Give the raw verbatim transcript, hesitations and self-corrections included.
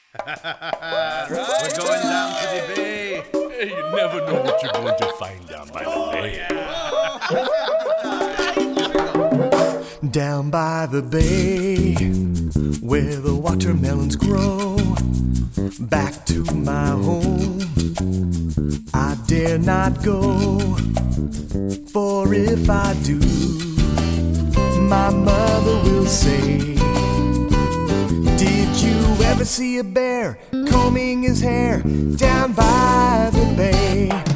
Right. We're going down to the bay. Hey, you never know what you're going to find down by the bay. Down by the bay, where the watermelons grow, back to my home I dare not go. For if I do, my mother will say, did you ever see a bear combing his hair down by the bay?